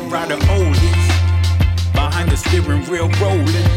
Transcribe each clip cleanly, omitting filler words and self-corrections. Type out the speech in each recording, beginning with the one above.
rider oldies, behind the steering wheel rolling.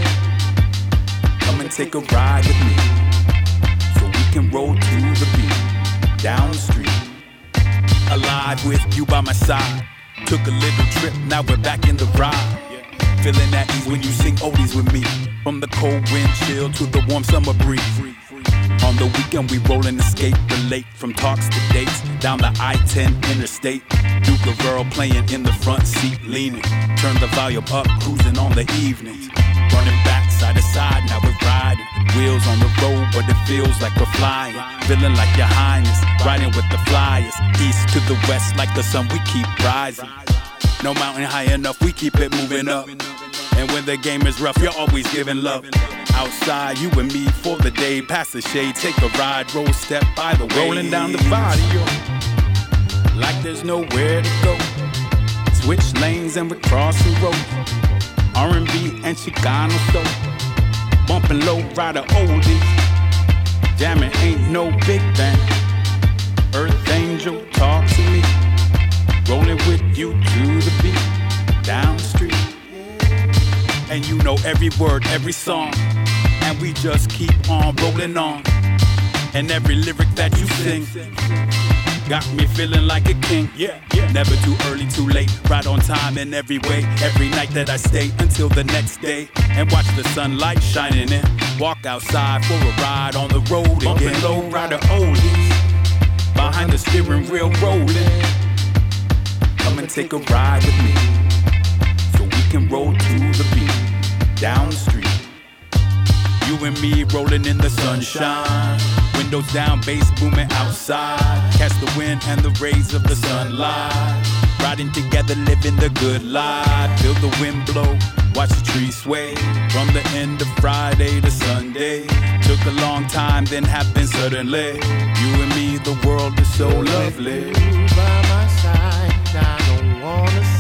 Come and take a ride with me, so we can roll to the beat, down the street. Alive with you by my side, took a little trip, now we're back in the ride. Feeling at ease when you sing oldies with me, from the cold wind chill to the warm summer breeze. On the weekend we roll and escape, relate from talks to dates, down the I-10 interstate. Duke of Earl playing in the front seat, leaning, turn the volume up, cruising on the evenings. Running back side to side, now we're riding, wheels on the road but it feels like we're flying. Feeling like your highness, riding with the flyers, east to the west like the sun we keep rising. No mountain high enough, we keep it moving up. And when the game is rough, you're always giving love. Outside, you and me for the day, past the shade, take a ride, roll step by the way. Rolling down the barrio, like there's nowhere to go. Switch lanes and we're crossing roads, R&B and Chicano soul. Bumping low rider oldies, jamming ain't no big band. Earth angel, talk to me, rolling with you to the beat, down the street. And you know every word, every song, and we just keep on rolling on. And every lyric that you sing got me feeling like a king. Never too early, too late, right on time in every way. Every night that I stay until the next day and watch the sunlight shining in. Walk outside for a ride on the road again. Bumping low rider oldies, behind the steering wheel rolling. Come and take a ride with me, so we can roll to the beat, down the street. You and me rolling in the sunshine, windows down, bass booming outside. Catch the wind and the rays of the sunlight, riding together, living the good life. Feel the wind blow, watch the trees sway, from the end of Friday to Sunday. Took a long time, then happened suddenly. You and me, the world is so lovely. By my side, I don't wanna